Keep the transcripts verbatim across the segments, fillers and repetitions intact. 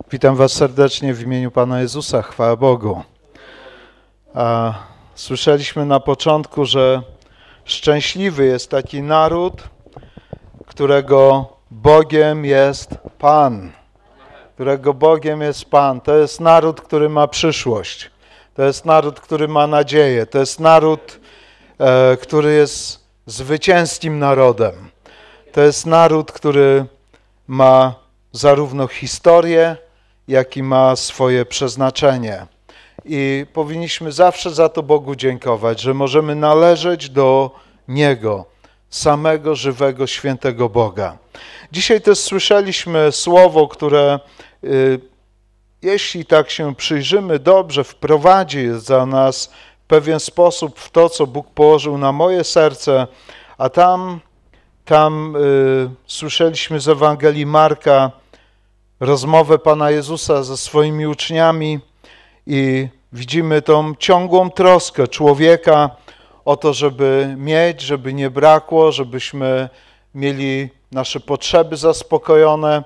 Witam Was serdecznie w imieniu Pana Jezusa, chwała Bogu. A słyszeliśmy na początku, że szczęśliwy jest taki naród, którego Bogiem jest Pan. Którego Bogiem jest Pan. To jest naród, który ma przyszłość. To jest naród, który ma nadzieję. To jest naród, e, który jest zwycięskim narodem. To jest naród, który ma zarówno historię, jak i ma swoje przeznaczenie. I powinniśmy zawsze za to Bogu dziękować, że możemy należeć do Niego, samego żywego, świętego Boga. Dzisiaj też słyszeliśmy słowo, które y, jeśli tak się przyjrzymy dobrze, wprowadzi za nas w pewien sposób w to, co Bóg położył na moje serce, a tam, tam y, słyszeliśmy z Ewangelii Marka rozmowę Pana Jezusa ze swoimi uczniami i widzimy tą ciągłą troskę człowieka o to, żeby mieć, żeby nie brakło, żebyśmy mieli nasze potrzeby zaspokojone.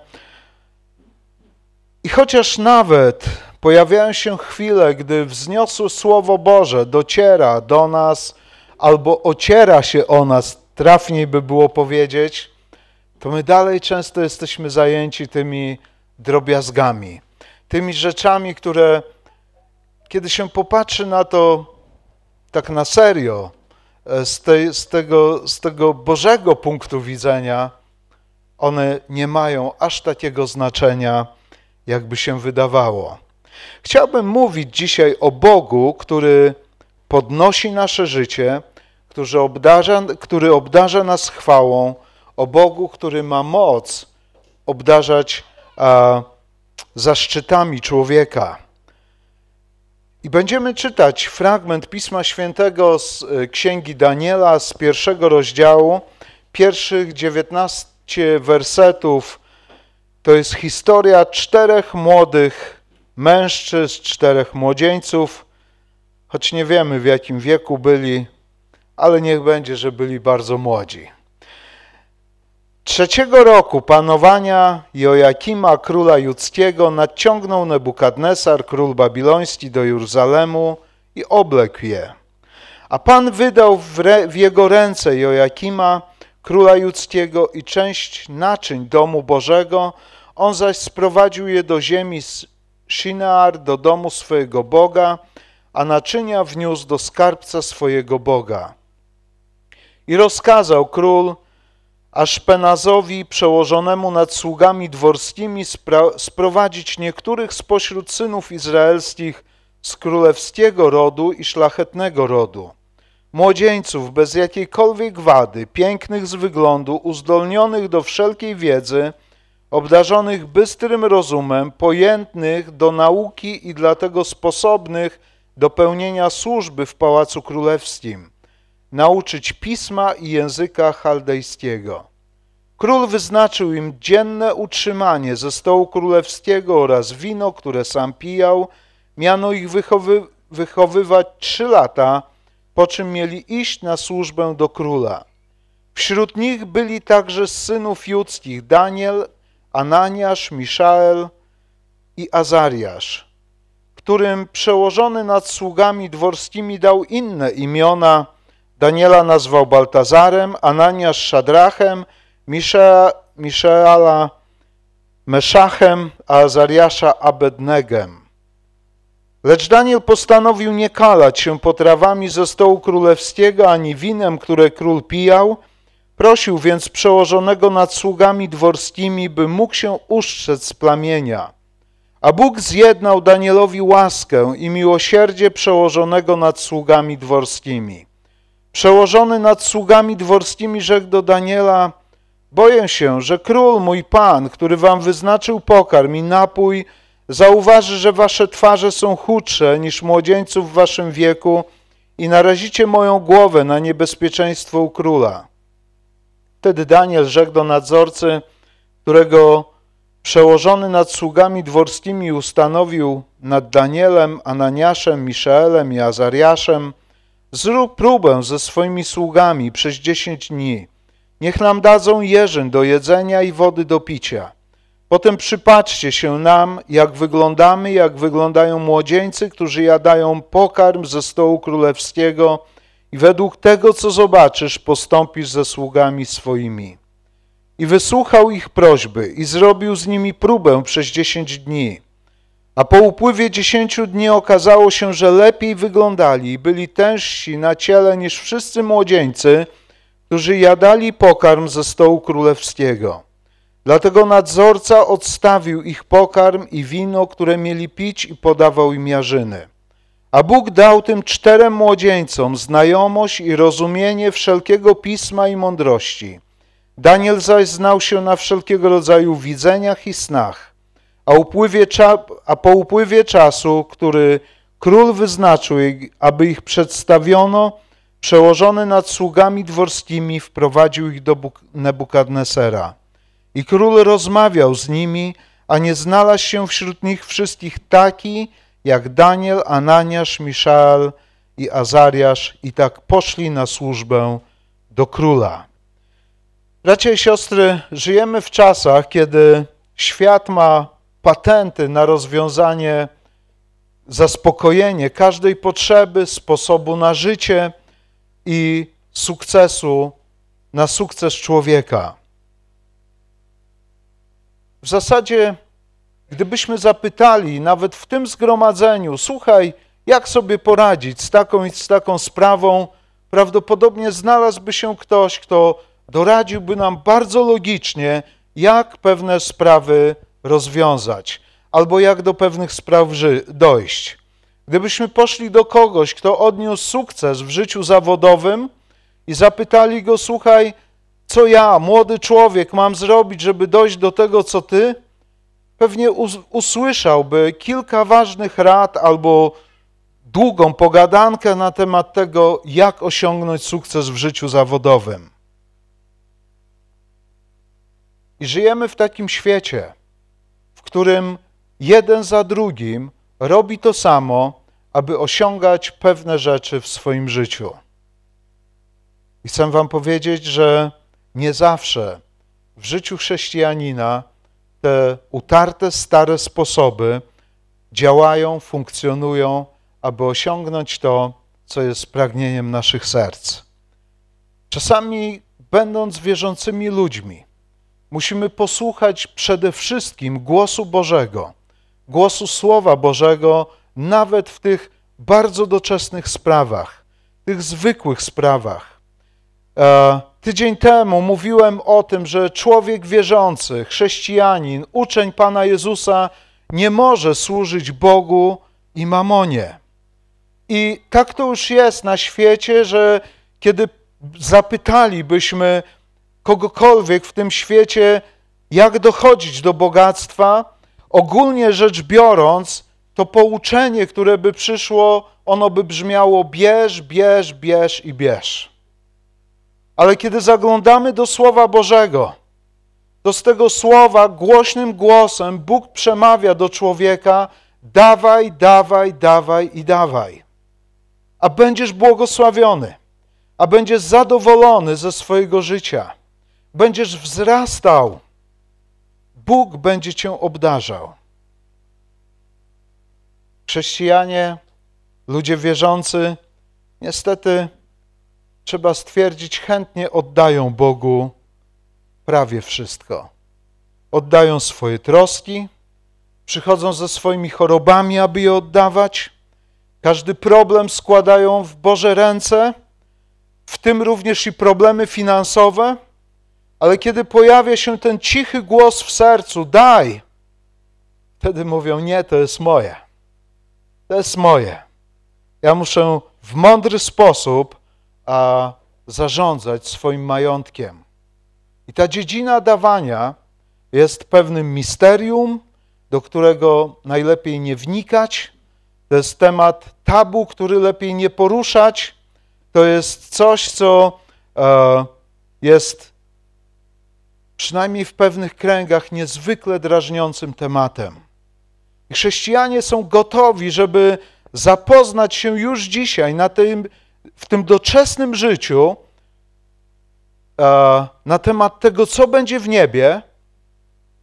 I chociaż nawet pojawiają się chwile, gdy wzniosłe Słowo Boże dociera do nas albo ociera się o nas, trafniej by było powiedzieć, to my dalej często jesteśmy zajęci tymi drobiazgami, tymi rzeczami, które kiedy się popatrzy na to tak na serio, z, tej, z, tego, z tego Bożego punktu widzenia, one nie mają aż takiego znaczenia, jakby się wydawało. Chciałbym mówić dzisiaj o Bogu, który podnosi nasze życie, który obdarza, który obdarza nas chwałą, o Bogu, który ma moc obdarzać a, zaszczytami człowieka. I będziemy czytać fragment Pisma Świętego z Księgi Daniela, z pierwszego rozdziału, pierwszych dziewiętnaście wersetów. To jest historia czterech młodych mężczyzn, czterech młodzieńców, choć nie wiemy, w jakim wieku byli, ale niech będzie, że byli bardzo młodzi. Trzeciego roku panowania Joakima, króla judzkiego, nadciągnął Nebukadnesar, król babiloński, do Jeruzalemu i oblekł je. A Pan wydał w, re, w jego ręce Joakima, króla judzkiego, i część naczyń domu Bożego. On zaś sprowadził je do ziemi Shinear, do domu swojego Boga, a naczynia wniósł do skarbca swojego Boga. I rozkazał król Aszpenazowi, przełożonemu nad sługami dworskimi, sprowadzić niektórych spośród synów izraelskich z królewskiego rodu i szlachetnego rodu, młodzieńców bez jakiejkolwiek wady, pięknych z wyglądu, uzdolnionych do wszelkiej wiedzy, obdarzonych bystrym rozumem, pojętnych do nauki i dlatego sposobnych do pełnienia służby w Pałacu Królewskim, nauczyć pisma i języka chaldejskiego. Król wyznaczył im dzienne utrzymanie ze stołu królewskiego oraz wino, które sam pijał. Miano ich wychowy, wychowywać trzy lata, po czym mieli iść na służbę do króla. Wśród nich byli także z synów judzkich Daniel, Ananiasz, Miszael i Azariasz, którym przełożony nad sługami dworskimi dał inne imiona. Daniela nazwał Baltazarem, Ananiasz Szadrachem, Miszea, Miszeala Meszachem, a Azariasza Abednegem. Lecz Daniel postanowił nie kalać się potrawami ze stołu królewskiego, ani winem, które król pijał. Prosił więc przełożonego nad sługami dworskimi, by mógł się ustrzec z plamienia. A Bóg zjednał Danielowi łaskę i miłosierdzie przełożonego nad sługami dworskimi. Przełożony nad sługami dworskimi rzekł do Daniela: boję się, że król mój pan, który wam wyznaczył pokarm i napój, zauważy, że wasze twarze są chudsze niż młodzieńców w waszym wieku i narazicie moją głowę na niebezpieczeństwo u króla. Wtedy Daniel rzekł do nadzorcy, którego przełożony nad sługami dworskimi ustanowił nad Danielem, Ananiaszem, Miszaelem i Azariaszem: zrób próbę ze swoimi sługami przez dziesięć dni. Niech nam dadzą jeżyn do jedzenia i wody do picia. Potem przypatrzcie się nam, jak wyglądamy, jak wyglądają młodzieńcy, którzy jadają pokarm ze stołu królewskiego i według tego, co zobaczysz, postąpisz ze sługami swoimi. I wysłuchał ich prośby i zrobił z nimi próbę przez dziesięć dni. A po upływie dziesięciu dni okazało się, że lepiej wyglądali i byli tężsi na ciele niż wszyscy młodzieńcy, którzy jadali pokarm ze stołu królewskiego. Dlatego nadzorca odstawił ich pokarm i wino, które mieli pić, i podawał im jarzyny. A Bóg dał tym czterem młodzieńcom znajomość i rozumienie wszelkiego pisma i mądrości. Daniel zaś znał się na wszelkiego rodzaju widzeniach i snach. A, upływie a po upływie czasu, który król wyznaczył, aby ich przedstawiono, przełożony nad sługami dworskimi wprowadził ich do Nebukadnesera. I król rozmawiał z nimi, a nie znalazł się wśród nich wszystkich taki, jak Daniel, Ananiasz, Miszael i Azariasz, i tak poszli na służbę do króla. Bracia i siostry, żyjemy w czasach, kiedy świat ma patenty na rozwiązanie, zaspokojenie każdej potrzeby, sposobu na życie i sukcesu, na sukces człowieka. W zasadzie, gdybyśmy zapytali nawet w tym zgromadzeniu, słuchaj, jak sobie poradzić z taką i z taką sprawą, prawdopodobnie znalazłby się ktoś, kto doradziłby nam bardzo logicznie, jak pewne sprawy rozwiązać, albo jak do pewnych spraw dojść. Gdybyśmy poszli do kogoś, kto odniósł sukces w życiu zawodowym i zapytali go, słuchaj, co ja, młody człowiek, mam zrobić, żeby dojść do tego, co ty, pewnie usłyszałby kilka ważnych rad albo długą pogadankę na temat tego, jak osiągnąć sukces w życiu zawodowym. I żyjemy w takim świecie, w którym jeden za drugim robi to samo, aby osiągać pewne rzeczy w swoim życiu. I chcę wam powiedzieć, że nie zawsze w życiu chrześcijanina te utarte, stare sposoby działają, funkcjonują, aby osiągnąć to, co jest pragnieniem naszych serc. Czasami, będąc wierzącymi ludźmi, musimy posłuchać przede wszystkim głosu Bożego, głosu Słowa Bożego, nawet w tych bardzo doczesnych sprawach, tych zwykłych sprawach. E, tydzień temu mówiłem o tym, że człowiek wierzący, chrześcijanin, uczeń Pana Jezusa nie może służyć Bogu i mamonie. I tak to już jest na świecie, że kiedy zapytalibyśmy kogokolwiek w tym świecie, jak dochodzić do bogactwa, ogólnie rzecz biorąc, to pouczenie, które by przyszło, ono by brzmiało bierz, bierz, bierz i bierz. Ale kiedy zaglądamy do Słowa Bożego, to z tego Słowa głośnym głosem Bóg przemawia do człowieka: dawaj, dawaj, dawaj i dawaj, a będziesz błogosławiony, a będziesz zadowolony ze swojego życia, będziesz wzrastał, Bóg będzie cię obdarzał. Chrześcijanie, ludzie wierzący, niestety trzeba stwierdzić, chętnie oddają Bogu prawie wszystko. Oddają swoje troski, przychodzą ze swoimi chorobami, aby je oddawać. Każdy problem składają w Boże ręce, w tym również i problemy finansowe, ale kiedy pojawia się ten cichy głos w sercu, daj, wtedy mówią, nie, to jest moje. To jest moje. Ja muszę w mądry sposób a, zarządzać swoim majątkiem. I ta dziedzina dawania jest pewnym misterium, do którego najlepiej nie wnikać. To jest temat tabu, który lepiej nie poruszać. To jest coś, co e, jest przynajmniej w pewnych kręgach niezwykle drażniącym tematem. I chrześcijanie są gotowi, żeby zapoznać się już dzisiaj na tym, w tym doczesnym życiu e, na temat tego, co będzie w niebie,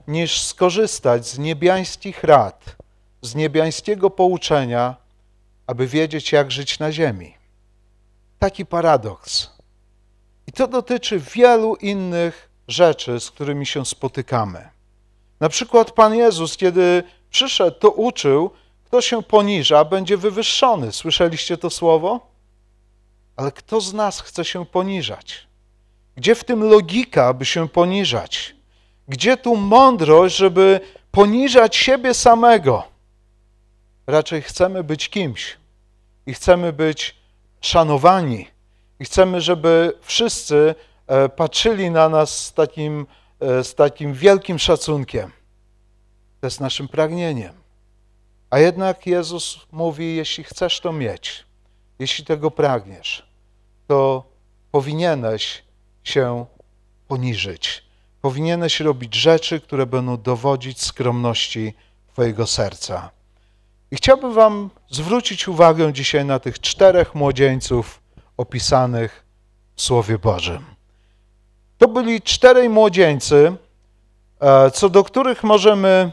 niż skorzystać z niebiańskich rad, z niebiańskiego pouczenia, aby wiedzieć, jak żyć na ziemi. Taki paradoks. I to dotyczy wielu innych rzeczy, z którymi się spotykamy. Na przykład Pan Jezus, kiedy przyszedł, to uczył, kto się poniża, będzie wywyższony. Słyszeliście to słowo? Ale kto z nas chce się poniżać? Gdzie w tym logika, aby się poniżać? Gdzie tu mądrość, żeby poniżać siebie samego? Raczej chcemy być kimś i chcemy być szanowani i chcemy, żeby wszyscy patrzyli na nas z takim, z takim wielkim szacunkiem. To jest naszym pragnieniem. A jednak Jezus mówi, jeśli chcesz to mieć, jeśli tego pragniesz, to powinieneś się poniżyć. Powinieneś robić rzeczy, które będą dowodzić skromności twojego serca. I chciałbym wam zwrócić uwagę dzisiaj na tych czterech młodzieńców opisanych w Słowie Bożym. To byli czterej młodzieńcy, co do których możemy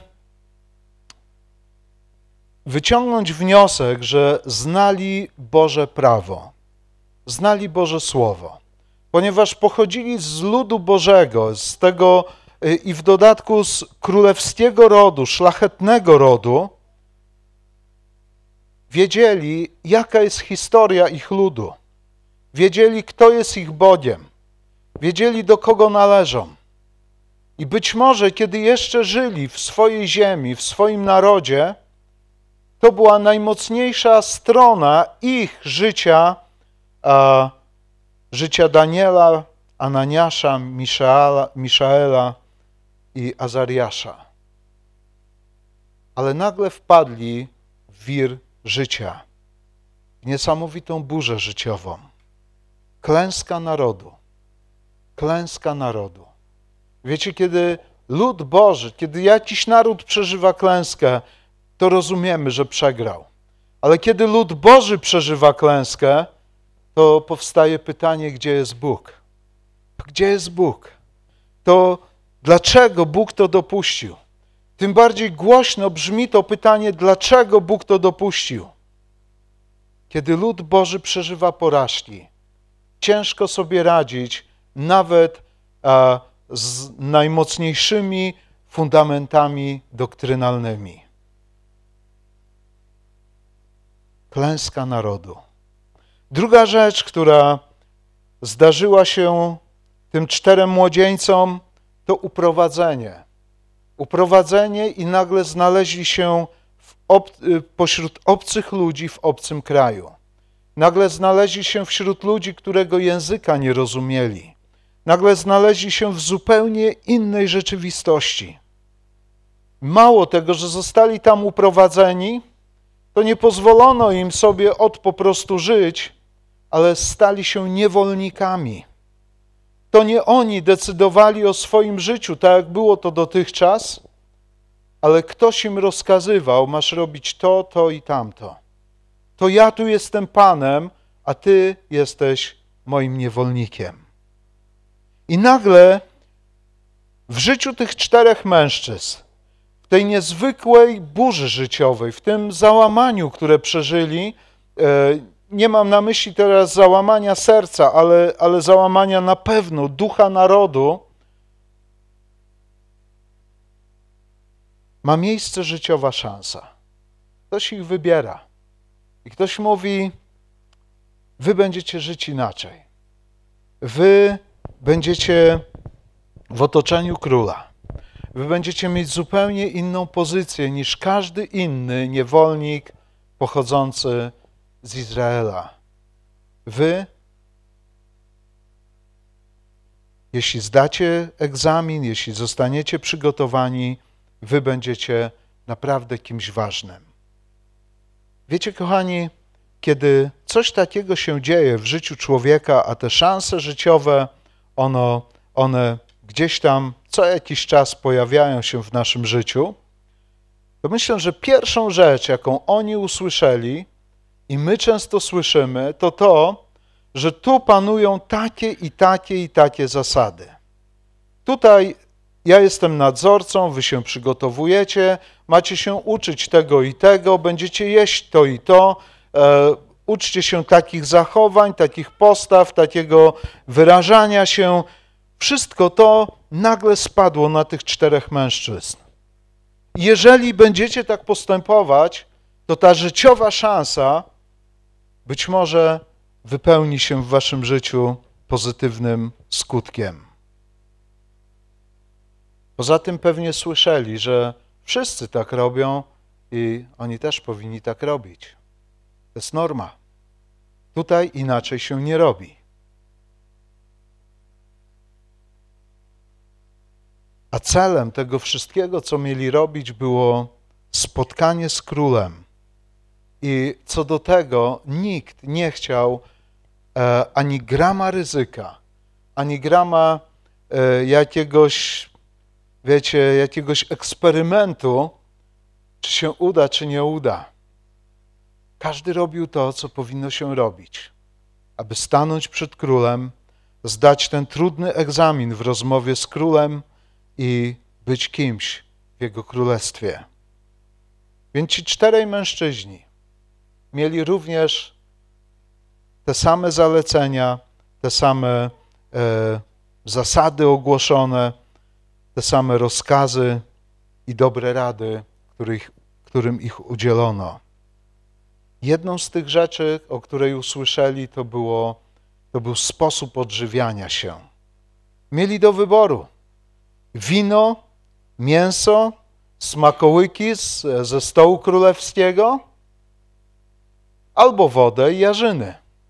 wyciągnąć wniosek, że znali Boże prawo, znali Boże Słowo, ponieważ pochodzili z ludu Bożego, z tego i w dodatku z królewskiego rodu, szlachetnego rodu, wiedzieli, jaka jest historia ich ludu, wiedzieli, kto jest ich Bogiem, wiedzieli, do kogo należą. I być może, kiedy jeszcze żyli w swojej ziemi, w swoim narodzie, to była najmocniejsza strona ich życia, a, życia Daniela, Ananiasza, Miszaela, Miszaela i Azariasza. Ale nagle wpadli w wir życia, w niesamowitą burzę życiową. Klęska narodu. Klęska narodu. Wiecie, kiedy lud Boży, kiedy jakiś naród przeżywa klęskę, to rozumiemy, że przegrał. Ale kiedy lud Boży przeżywa klęskę, to powstaje pytanie, gdzie jest Bóg? Gdzie jest Bóg? To dlaczego Bóg to dopuścił? Tym bardziej głośno brzmi to pytanie, dlaczego Bóg to dopuścił? Kiedy lud Boży przeżywa porażki, ciężko sobie radzić nawet a, z najmocniejszymi fundamentami doktrynalnymi. Klęska narodu. Druga rzecz, która zdarzyła się tym czterem młodzieńcom, to uprowadzenie. Uprowadzenie i nagle znaleźli się w ob, pośród obcych ludzi w obcym kraju. Nagle znaleźli się wśród ludzi, którego języka nie rozumieli. Nagle znaleźli się w zupełnie innej rzeczywistości. Mało tego, że zostali tam uprowadzeni, to nie pozwolono im sobie od po prostu żyć, ale stali się niewolnikami. To nie oni decydowali o swoim życiu, tak jak było to dotychczas, ale ktoś im rozkazywał, masz robić to, to i tamto. To ja tu jestem Panem, a ty jesteś moim niewolnikiem. I nagle w życiu tych czterech mężczyzn, w tej niezwykłej burzy życiowej, w tym załamaniu, które przeżyli, nie mam na myśli teraz załamania serca, ale, ale załamania na pewno ducha narodu, ma miejsce życiowa szansa. Ktoś ich wybiera i ktoś mówi, wy będziecie żyć inaczej. Wy będziecie w otoczeniu króla. Wy będziecie mieć zupełnie inną pozycję niż każdy inny niewolnik pochodzący z Izraela. Wy, jeśli zdacie egzamin, jeśli zostaniecie przygotowani, wy będziecie naprawdę kimś ważnym. Wiecie, kochani, kiedy coś takiego się dzieje w życiu człowieka, a te szanse życiowe, ono, one gdzieś tam co jakiś czas pojawiają się w naszym życiu, to myślę, że pierwszą rzecz, jaką oni usłyszeli i my często słyszymy, to to, że tu panują takie i takie i takie zasady. Tutaj ja jestem nadzorcą, wy się przygotowujecie, macie się uczyć tego i tego, będziecie jeść to i to, e, uczcie się takich zachowań, takich postaw, takiego wyrażania się. Wszystko to nagle spadło na tych czterech mężczyzn. Jeżeli będziecie tak postępować, to ta życiowa szansa być może wypełni się w waszym życiu pozytywnym skutkiem. Poza tym pewnie słyszeli, że wszyscy tak robią i oni też powinni tak robić. To jest norma. Tutaj inaczej się nie robi. A celem tego wszystkiego, co mieli robić, było spotkanie z królem. I co do tego nikt nie chciał e, ani grama ryzyka, ani grama e, jakiegoś, wiecie, jakiegoś eksperymentu, czy się uda, czy nie uda. Każdy robił to, co powinno się robić, aby stanąć przed królem, zdać ten trudny egzamin w rozmowie z królem i być kimś w jego królestwie. Więc ci czterej mężczyźni mieli również te same zalecenia, te same e, zasady ogłoszone, te same rozkazy i dobre rady, których, którym ich udzielono. Jedną z tych rzeczy, o której usłyszeli, to, było, to był sposób odżywiania się. Mieli do wyboru wino, mięso, smakołyki z, ze stołu królewskiego albo wodę i jarzyny.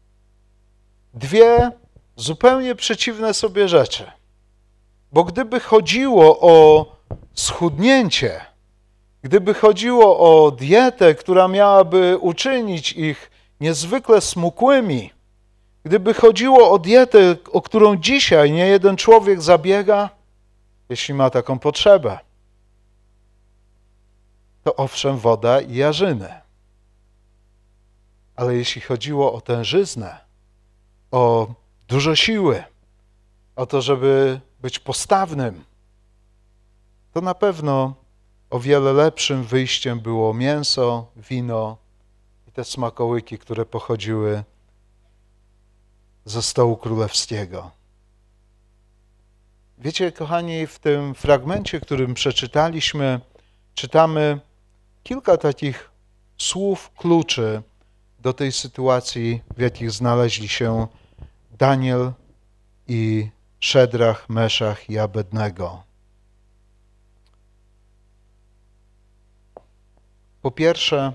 Dwie zupełnie przeciwne sobie rzeczy. Bo gdyby chodziło o schudnięcie, gdyby chodziło o dietę, która miałaby uczynić ich niezwykle smukłymi, gdyby chodziło o dietę, o którą dzisiaj nie jeden człowiek zabiega, jeśli ma taką potrzebę, to owszem, woda i jarzyny. Ale jeśli chodziło o tężyznę, o dużo siły, o to, żeby być postawnym, to na pewno o wiele lepszym wyjściem było mięso, wino i te smakołyki, które pochodziły ze stołu królewskiego. Wiecie, kochani, w tym fragmencie, którym przeczytaliśmy, czytamy kilka takich słów kluczy do tej sytuacji, w jakich znaleźli się Daniel i Szedrach, Meszach i Abednego. Po pierwsze,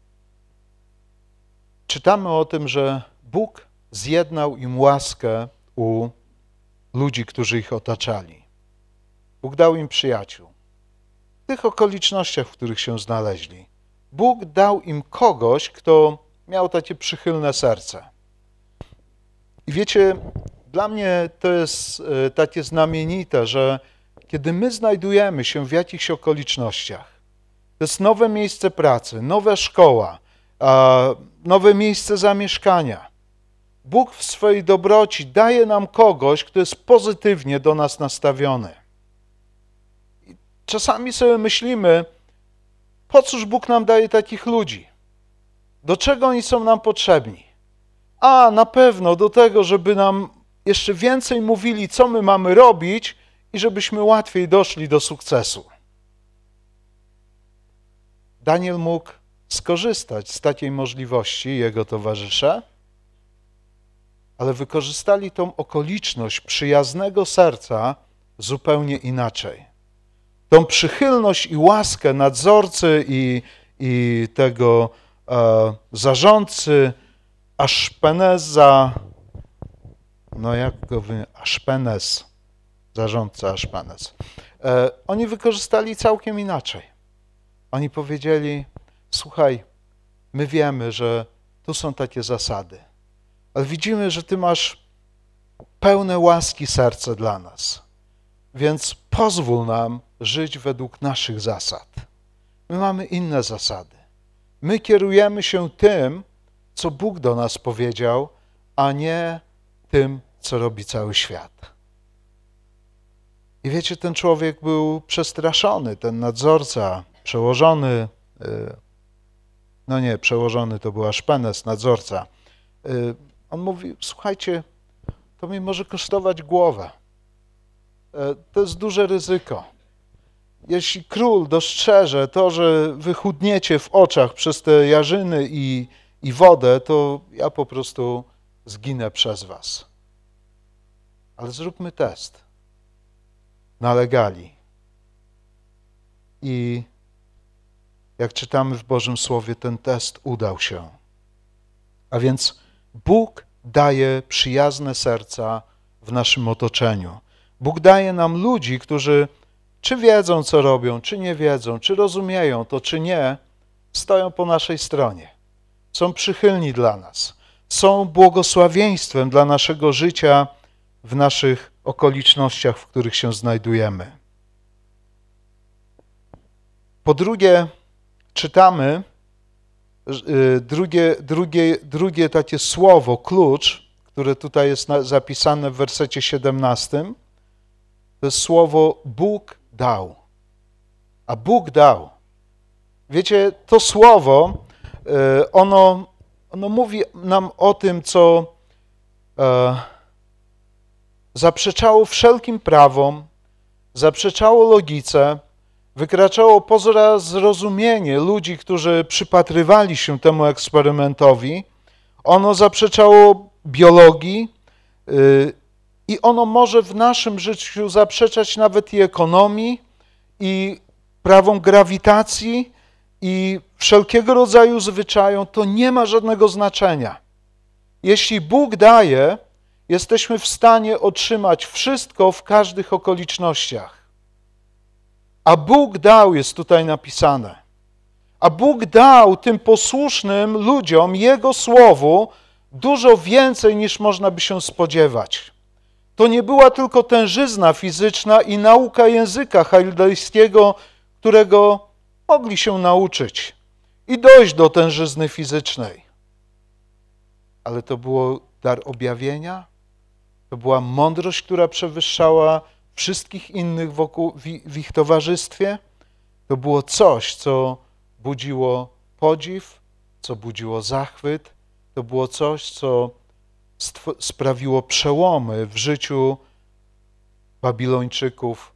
czytamy o tym, że Bóg zjednał im łaskę u ludzi, którzy ich otaczali. Bóg dał im przyjaciół. W tych okolicznościach, w których się znaleźli, Bóg dał im kogoś, kto miał takie przychylne serce. I wiecie, dla mnie to jest takie znamienite, że kiedy my znajdujemy się w jakichś okolicznościach, to jest nowe miejsce pracy, nowa szkoła, nowe miejsce zamieszkania. Bóg w swojej dobroci daje nam kogoś, kto jest pozytywnie do nas nastawiony. I czasami sobie myślimy, po cóż Bóg nam daje takich ludzi? Do czego oni są nam potrzebni? A, na pewno do tego, żeby nam jeszcze więcej mówili, co my mamy robić i żebyśmy łatwiej doszli do sukcesu. Daniel mógł skorzystać z takiej możliwości, jego towarzysze, ale wykorzystali tą okoliczność przyjaznego serca zupełnie inaczej. Tą przychylność i łaskę nadzorcy i, i tego e, zarządcy Aszpeneza, no jak go wy... Aszpenez, zarządca Aszpenez. E, oni wykorzystali całkiem inaczej. Oni powiedzieli, słuchaj, my wiemy, że tu są takie zasady, ale widzimy, że ty masz pełne łaski serce dla nas, więc pozwól nam żyć według naszych zasad. My mamy inne zasady. My kierujemy się tym, co Bóg do nas powiedział, a nie tym, co robi cały świat. I wiecie, ten człowiek był przestraszony, ten nadzorca, przełożony, no nie, przełożony to była Szpenes, nadzorca. On mówi, słuchajcie, to mi może kosztować głowę. To jest duże ryzyko. Jeśli król dostrzeże to, że wy chudniecie w oczach przez te jarzyny i, i wodę, to ja po prostu zginę przez was. Ale zróbmy test. Nalegali. I jak czytamy w Bożym Słowie, ten test udał się. A więc Bóg daje przyjazne serca w naszym otoczeniu. Bóg daje nam ludzi, którzy czy wiedzą, co robią, czy nie wiedzą, czy rozumieją to, czy nie, stoją po naszej stronie. Są przychylni dla nas. Są błogosławieństwem dla naszego życia w naszych okolicznościach, w których się znajdujemy. Po drugie, czytamy drugie, drugie, drugie takie słowo, klucz, które tutaj jest zapisane w wersecie siedemnastym. To jest słowo Bóg dał. A Bóg dał. Wiecie, to słowo, ono, ono mówi nam o tym, co e, zaprzeczało wszelkim prawom, zaprzeczało logice, wykraczało poza zrozumienie ludzi, którzy przypatrywali się temu eksperymentowi. Ono zaprzeczało biologii yy, i ono może w naszym życiu zaprzeczać nawet i ekonomii, i prawom grawitacji, i wszelkiego rodzaju zwyczajom. To nie ma żadnego znaczenia. Jeśli Bóg daje, jesteśmy w stanie otrzymać wszystko w każdych okolicznościach. A Bóg dał, jest tutaj napisane. A Bóg dał tym posłusznym ludziom, Jego słowu, dużo więcej niż można by się spodziewać. To nie była tylko tężyzna fizyczna i nauka języka chaldejskiego, którego mogli się nauczyć i dojść do tężyzny fizycznej. Ale to było dar objawienia, to była mądrość, która przewyższała wszystkich innych wokół, w, w ich towarzystwie. To było coś, co budziło podziw, co budziło zachwyt. To było coś, co sprawiło przełomy w życiu Babilończyków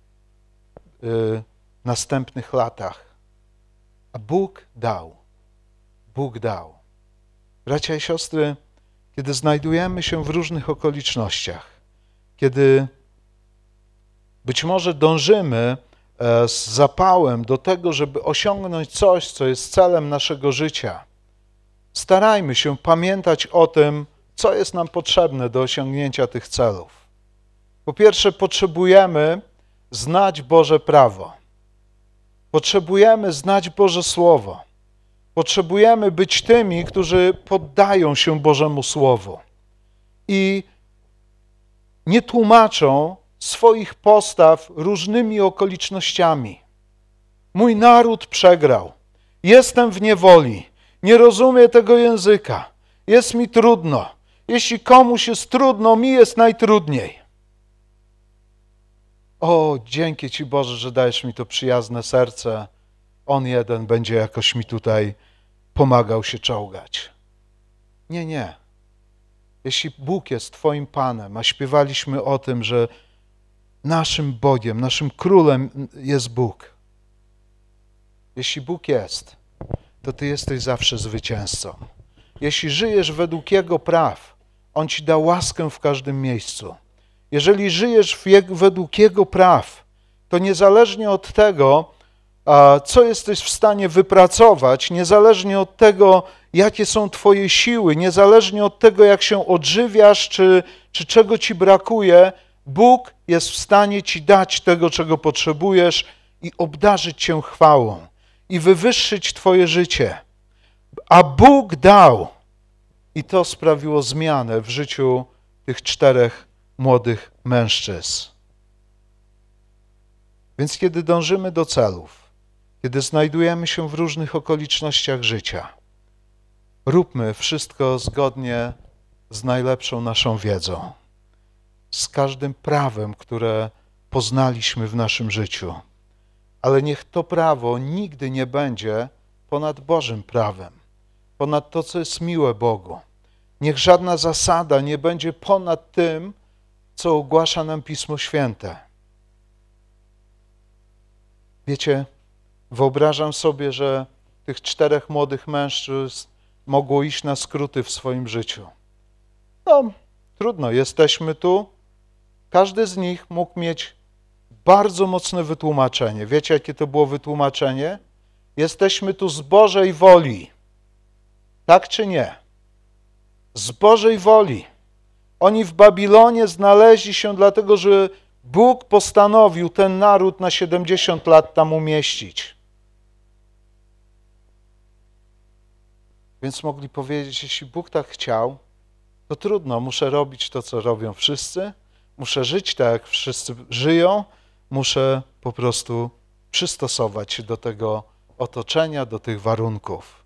w następnych latach. A Bóg dał. Bóg dał. Bracia i siostry, kiedy znajdujemy się w różnych okolicznościach, kiedy być może dążymy z zapałem do tego, żeby osiągnąć coś, co jest celem naszego życia, starajmy się pamiętać o tym, co jest nam potrzebne do osiągnięcia tych celów. Po pierwsze, potrzebujemy znać Boże prawo. Potrzebujemy znać Boże Słowo. Potrzebujemy być tymi, którzy poddają się Bożemu Słowu i nie tłumaczą swoich postaw różnymi okolicznościami. Mój naród przegrał. Jestem w niewoli. Nie rozumiem tego języka. Jest mi trudno. Jeśli komuś jest trudno, mi jest najtrudniej. O, dzięki Ci Boże, że dajesz mi to przyjazne serce. On jeden będzie jakoś mi tutaj pomagał się czołgać. Nie, nie. Jeśli Bóg jest Twoim Panem, a śpiewaliśmy o tym, że naszym Bogiem, naszym Królem jest Bóg. Jeśli Bóg jest, to Ty jesteś zawsze zwycięzcą. Jeśli żyjesz według Jego praw, On Ci da łaskę w każdym miejscu. Jeżeli żyjesz według Jego praw, to niezależnie od tego, co jesteś w stanie wypracować, niezależnie od tego, jakie są Twoje siły, niezależnie od tego, jak się odżywiasz, czy, czy czego Ci brakuje, Bóg jest w stanie Ci dać tego, czego potrzebujesz i obdarzyć Cię chwałą i wywyższyć Twoje życie. A Bóg dał i to sprawiło zmianę w życiu tych czterech młodych mężczyzn. Więc kiedy dążymy do celów, kiedy znajdujemy się w różnych okolicznościach życia, róbmy wszystko zgodnie z najlepszą naszą wiedzą, z każdym prawem, które poznaliśmy w naszym życiu. Ale niech to prawo nigdy nie będzie ponad Bożym prawem, ponad to, co jest miłe Bogu. Niech żadna zasada nie będzie ponad tym, co ogłasza nam Pismo Święte. Wiecie, wyobrażam sobie, że tych czterech młodych mężczyzn mogło iść na skróty w swoim życiu. No, trudno, jesteśmy tu. Każdy z nich mógł mieć bardzo mocne wytłumaczenie. Wiecie, jakie to było wytłumaczenie? Jesteśmy tu z Bożej woli. Tak czy nie? Z Bożej woli. Oni w Babilonie znaleźli się dlatego, że Bóg postanowił ten naród na siedemdziesiąt lat tam umieścić. Więc mogli powiedzieć, jeśli Bóg tak chciał, to trudno, muszę robić to, co robią wszyscy, muszę żyć tak, jak wszyscy żyją, muszę po prostu przystosować się do tego otoczenia, do tych warunków.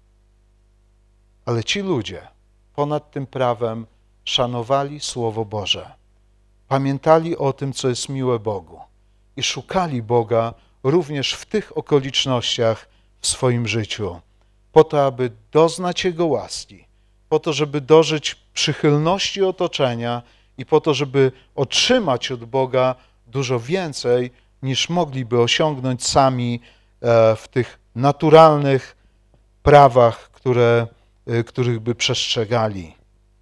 Ale ci ludzie ponad tym prawem szanowali Słowo Boże. Pamiętali o tym, co jest miłe Bogu i szukali Boga również w tych okolicznościach w swoim życiu, po to, aby doznać Jego łaski, po to, żeby dożyć przychylności otoczenia i po to, żeby otrzymać od Boga dużo więcej, niż mogliby osiągnąć sami w tych naturalnych prawach, które, których by przestrzegali.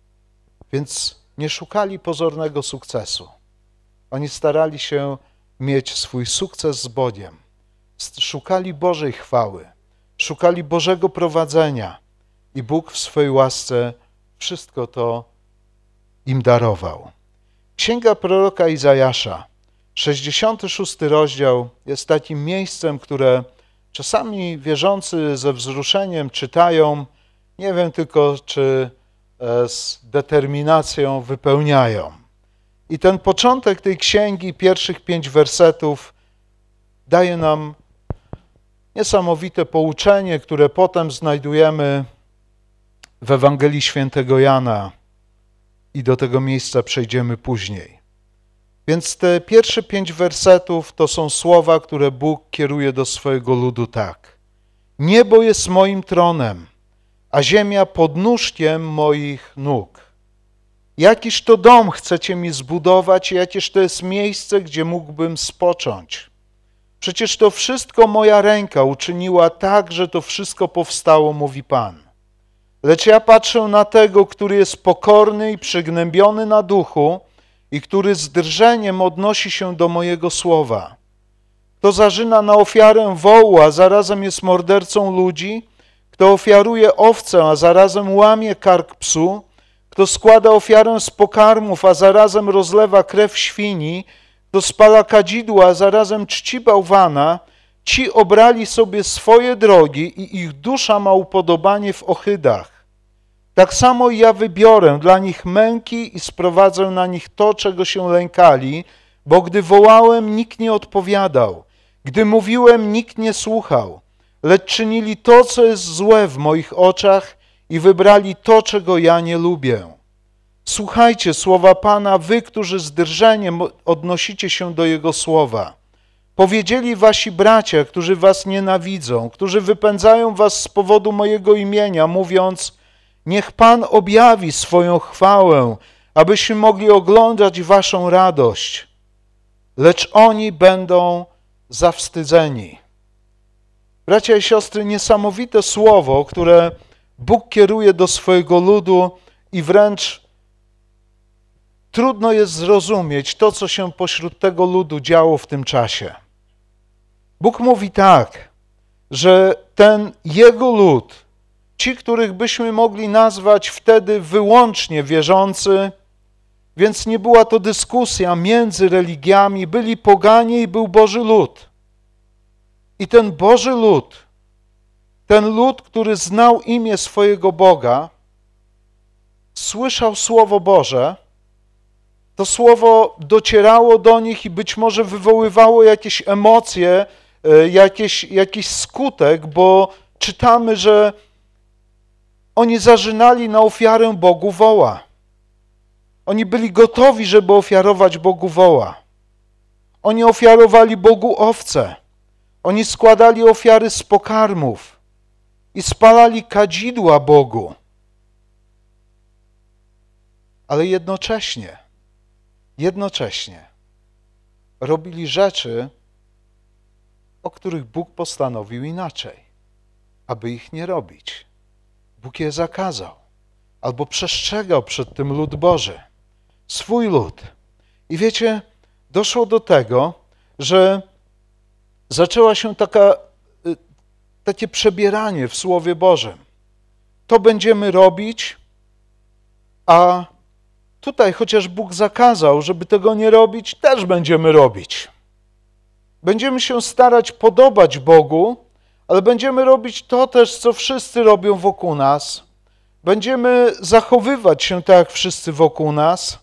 Więc nie szukali pozornego sukcesu. Oni starali się mieć swój sukces z Bogiem. Szukali Bożej chwały, szukali Bożego prowadzenia i Bóg w swojej łasce wszystko to im darował. Księga proroka Izajasza, sześćdziesiąty szósty rozdział, jest takim miejscem, które czasami wierzący ze wzruszeniem czytają, nie wiem tylko, czy z determinacją wypełniają. I ten początek tej księgi, pierwszych pięć wersetów, daje nam niesamowite pouczenie, które potem znajdujemy w Ewangelii Świętego Jana i do tego miejsca przejdziemy później. Więc te pierwsze pięć wersetów to są słowa, które Bóg kieruje do swojego ludu tak. Niebo jest moim tronem, a ziemia podnóżkiem moich nóg. Jakiż to dom chcecie mi zbudować, jakież to jest miejsce, gdzie mógłbym spocząć? Przecież to wszystko moja ręka uczyniła tak, że to wszystko powstało, mówi Pan. Lecz ja patrzę na tego, który jest pokorny i przygnębiony na duchu i który z drżeniem odnosi się do mojego słowa. Kto zażyna na ofiarę wołu, a zarazem jest mordercą ludzi, kto ofiaruje owcę, a zarazem łamie kark psu, kto składa ofiarę z pokarmów, a zarazem rozlewa krew świni, kto spala kadzidła, a zarazem czci bałwana, ci obrali sobie swoje drogi i ich dusza ma upodobanie w ohydach. Tak samo i ja wybiorę dla nich męki i sprowadzę na nich to, czego się lękali, bo gdy wołałem, nikt nie odpowiadał, gdy mówiłem, nikt nie słuchał, lecz czynili to, co jest złe w moich oczach i wybrali to, czego ja nie lubię. Słuchajcie słowa Pana, wy, którzy z drżeniem odnosicie się do Jego słowa. Powiedzieli wasi bracia, którzy was nienawidzą, którzy wypędzają was z powodu mojego imienia, mówiąc, niech Pan objawi swoją chwałę, abyśmy mogli oglądać waszą radość. Lecz oni będą zawstydzeni. Bracia i siostry, niesamowite słowo, które Bóg kieruje do swojego ludu i wręcz trudno jest zrozumieć to, co się pośród tego ludu działo w tym czasie. Bóg mówi tak, że ten Jego lud, ci, których byśmy mogli nazwać wtedy wyłącznie wierzący, więc nie była to dyskusja między religiami, byli poganie i był Boży lud. I ten Boży lud, ten lud, który znał imię swojego Boga, słyszał Słowo Boże, to Słowo docierało do nich i być może wywoływało jakieś emocje, jakieś, jakiś skutek, bo czytamy, że oni zażynali na ofiarę Bogu woła. Oni byli gotowi, żeby ofiarować Bogu woła. Oni ofiarowali Bogu owce. Oni składali ofiary z pokarmów i spalali kadzidła Bogu. Ale jednocześnie, jednocześnie robili rzeczy, o których Bóg postanowił inaczej, aby ich nie robić. Bóg je zakazał albo przestrzegał przed tym lud Boży, swój lud. I wiecie, doszło do tego, że zaczęła się taka, takie przebieranie w Słowie Bożym. To będziemy robić, a tutaj chociaż Bóg zakazał, żeby tego nie robić, też będziemy robić. Będziemy się starać podobać Bogu, ale będziemy robić to też, co wszyscy robią wokół nas. Będziemy zachowywać się tak, jak wszyscy wokół nas.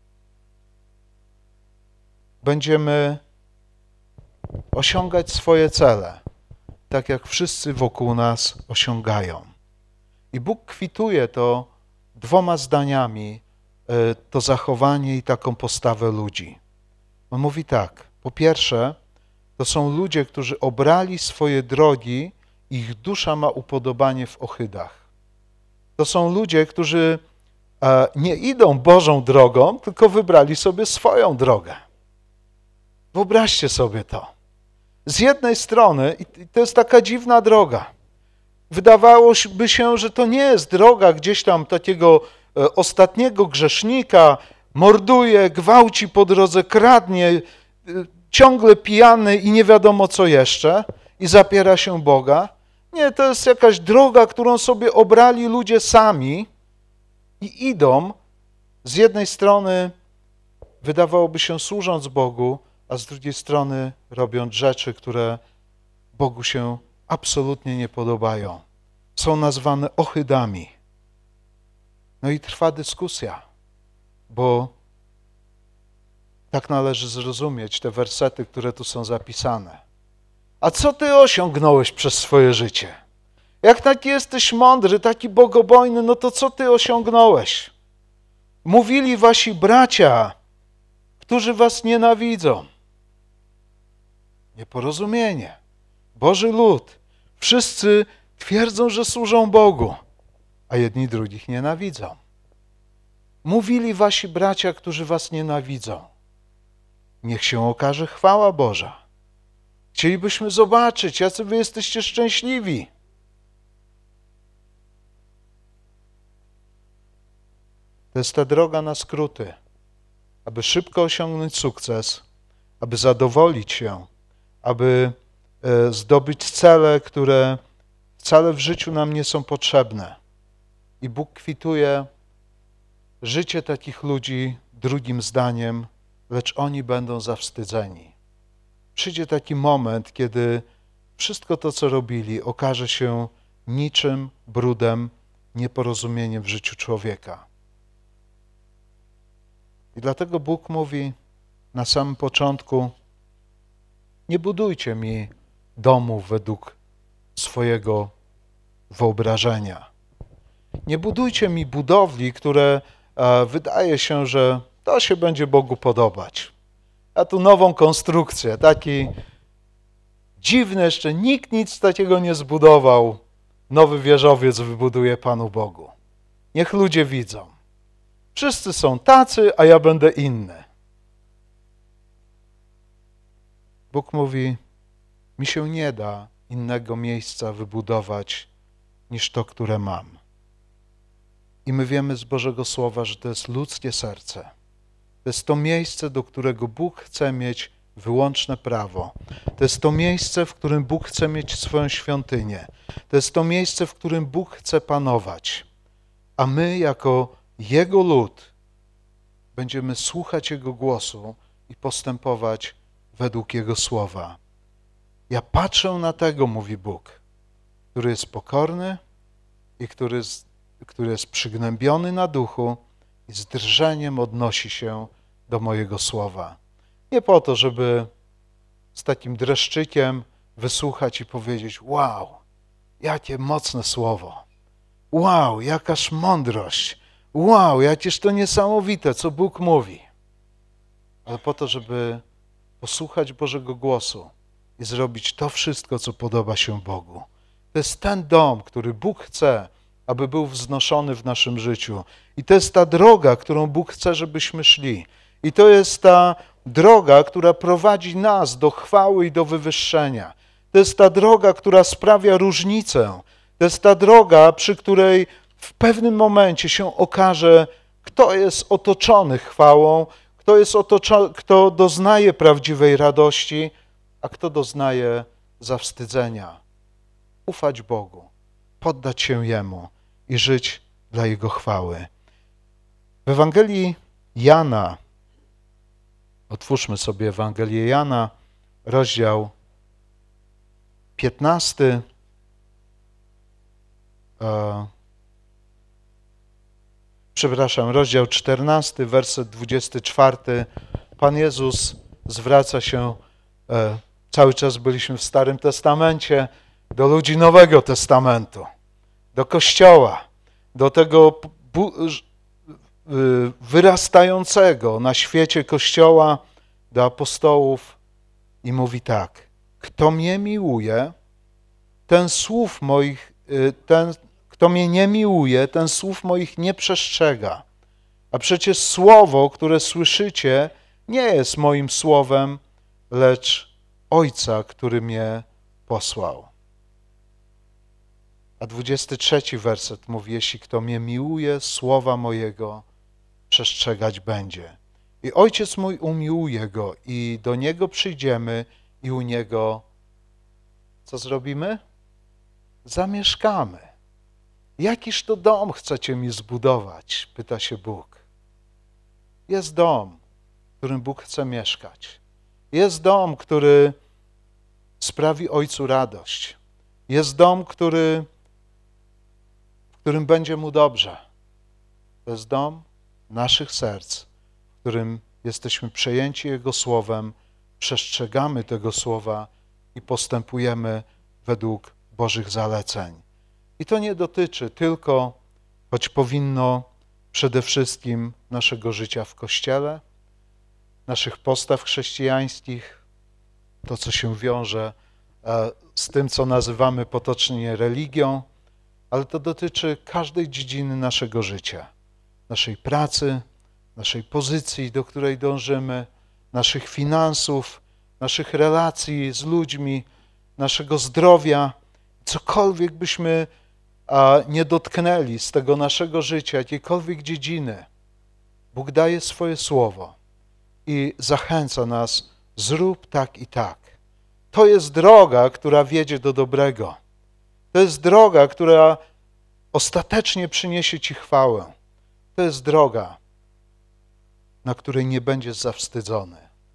Będziemy osiągać swoje cele, tak jak wszyscy wokół nas osiągają. I Bóg kwituje to dwoma zdaniami, to zachowanie i taką postawę ludzi. On mówi tak, po pierwsze, to są ludzie, którzy obrali swoje drogi, ich dusza ma upodobanie w ohydach. To są ludzie, którzy nie idą Bożą drogą, tylko wybrali sobie swoją drogę. Wyobraźcie sobie to. Z jednej strony, i to jest taka dziwna droga, wydawałoby się, że to nie jest droga gdzieś tam takiego ostatniego grzesznika, morduje, gwałci po drodze, kradnie, ciągle pijany i nie wiadomo co jeszcze i zapiera się Boga. Nie, to jest jakaś droga, którą sobie obrali ludzie sami i idą z jednej strony, wydawałoby się, służąc Bogu, a z drugiej strony robiąc rzeczy, które Bogu się absolutnie nie podobają. Są nazwane ohydami. No i trwa dyskusja, bo tak należy zrozumieć te wersety, które tu są zapisane. A co ty osiągnąłeś przez swoje życie? Jak taki jesteś mądry, taki bogobojny, no to co ty osiągnąłeś? Mówili wasi bracia, którzy was nienawidzą. Nieporozumienie. Boży lud. Wszyscy twierdzą, że służą Bogu, a jedni drugich nienawidzą. Mówili wasi bracia, którzy was nienawidzą. Niech się okaże chwała Boża. Chcielibyśmy zobaczyć, jacy wy jesteście szczęśliwi. To jest ta droga na skróty, aby szybko osiągnąć sukces, aby zadowolić się, aby zdobyć cele, które wcale w życiu nam nie są potrzebne. I Bóg kwituje życie takich ludzi drugim zdaniem, lecz oni będą zawstydzeni. Przyjdzie taki moment, kiedy wszystko to, co robili, okaże się niczym, brudem, nieporozumieniem w życiu człowieka. I dlatego Bóg mówi na samym początku: nie budujcie mi domu według swojego wyobrażenia. Nie budujcie mi budowli, które e, wydaje się, że to się będzie Bogu podobać. A tu nową konstrukcję, taki dziwny, jeszcze nikt nic takiego nie zbudował. Nowy wieżowiec wybuduje Panu Bogu. Niech ludzie widzą. Wszyscy są tacy, a ja będę inny. Bóg mówi: mi się nie da innego miejsca wybudować niż to, które mam. I my wiemy z Bożego Słowa, że to jest ludzkie serce. To jest to miejsce, do którego Bóg chce mieć wyłączne prawo. To jest to miejsce, w którym Bóg chce mieć swoją świątynię. To jest to miejsce, w którym Bóg chce panować. A my, jako Jego lud, będziemy słuchać Jego głosu i postępować według Jego słowa. Ja patrzę na tego, mówi Bóg, który jest pokorny i który jest, który jest przygnębiony na duchu i z drżeniem odnosi się do mojego słowa. Nie po to, żeby z takim dreszczykiem wysłuchać i powiedzieć: wow, jakie mocne słowo, wow, jakaż mądrość, wow, jakież to niesamowite, co Bóg mówi. Ale po to, żeby posłuchać Bożego głosu i zrobić to wszystko, co podoba się Bogu. To jest ten dom, który Bóg chce, aby był wznoszony w naszym życiu. I to jest ta droga, którą Bóg chce, żebyśmy szli. I to jest ta droga, która prowadzi nas do chwały i do wywyższenia. To jest ta droga, która sprawia różnicę. To jest ta droga, przy której w pewnym momencie się okaże, kto jest otoczony chwałą, kto jest otoczony, kto doznaje prawdziwej radości, a kto doznaje zawstydzenia. Ufać Bogu, poddać się Jemu i żyć dla Jego chwały. W Ewangelii Jana, otwórzmy sobie Ewangelię Jana, rozdział piętnasty, e, przepraszam, rozdział czternasty, werset dwudziesty czwarty. Pan Jezus zwraca się, e, cały czas byliśmy w Starym Testamencie, do ludzi Nowego Testamentu, do Kościoła, do tego wyrastającego na świecie Kościoła, do apostołów i mówi tak: kto mnie miłuje, ten słów moich, ten, kto mnie nie miłuje, ten słów moich nie przestrzega. A przecież słowo, które słyszycie, nie jest moim słowem, lecz Ojca, który mnie posłał. A dwudziesty trzeci werset mówi: jeśli kto mnie miłuje, słowa mojego przestrzegać będzie. I Ojciec mój umiłuje go i do Niego przyjdziemy i u Niego co zrobimy? Zamieszkamy. Jakiż to dom chcecie mi zbudować? Pyta się Bóg. Jest dom, w którym Bóg chce mieszkać. Jest dom, który sprawi Ojcu radość. Jest dom, który, w którym będzie Mu dobrze. To jest dom naszych serc, w którym jesteśmy przejęci Jego Słowem, przestrzegamy tego Słowa i postępujemy według Bożych zaleceń. I to nie dotyczy tylko, choć powinno przede wszystkim naszego życia w Kościele, naszych postaw chrześcijańskich, to co się wiąże z tym, co nazywamy potocznie religią, ale to dotyczy każdej dziedziny naszego życia, naszej pracy, naszej pozycji, do której dążymy, naszych finansów, naszych relacji z ludźmi, naszego zdrowia. Cokolwiek byśmy nie dotknęli z tego naszego życia, jakiejkolwiek dziedziny, Bóg daje swoje słowo i zachęca nas: zrób tak i tak. To jest droga, która wiedzie do dobrego. To jest droga, która ostatecznie przyniesie Ci chwałę. To jest droga, na której nie będziesz zawstydzony.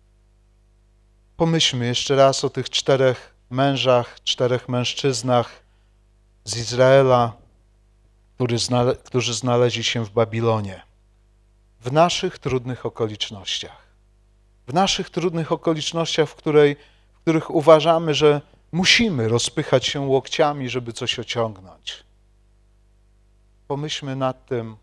Pomyślmy jeszcze raz o tych czterech mężach, czterech mężczyznach z Izraela, którzy znaleźli się w Babilonie. W naszych trudnych okolicznościach. W naszych trudnych okolicznościach, w, której, w których uważamy, że musimy rozpychać się łokciami, żeby coś osiągnąć. Pomyślmy nad tym,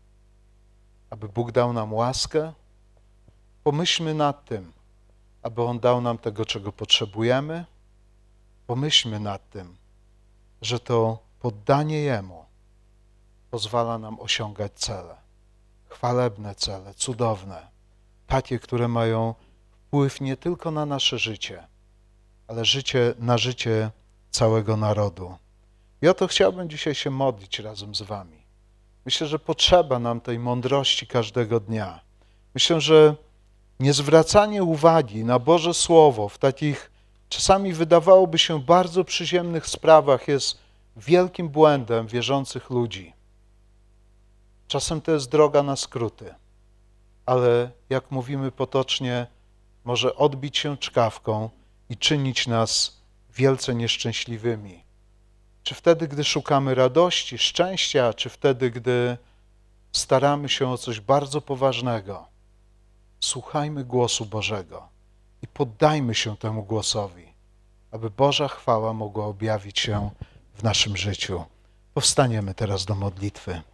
aby Bóg dał nam łaskę. Pomyślmy nad tym, aby On dał nam tego, czego potrzebujemy. Pomyślmy nad tym, że to poddanie Jemu pozwala nam osiągać cele. Chwalebne cele, cudowne. Takie, które mają wpływ nie tylko na nasze życie, ale życie, na życie całego narodu. I o to chciałbym dzisiaj się modlić razem z wami. Myślę, że potrzeba nam tej mądrości każdego dnia. Myślę, że niezwracanie uwagi na Boże Słowo w takich czasami wydawałoby się bardzo przyziemnych sprawach jest wielkim błędem wierzących ludzi. Czasem to jest droga na skróty, ale jak mówimy potocznie, może odbić się czkawką i czynić nas wielce nieszczęśliwymi. Czy wtedy, gdy szukamy radości, szczęścia, czy wtedy, gdy staramy się o coś bardzo poważnego, słuchajmy głosu Bożego i poddajmy się temu głosowi, aby Boża chwała mogła objawić się w naszym życiu. Powstaniemy teraz do modlitwy.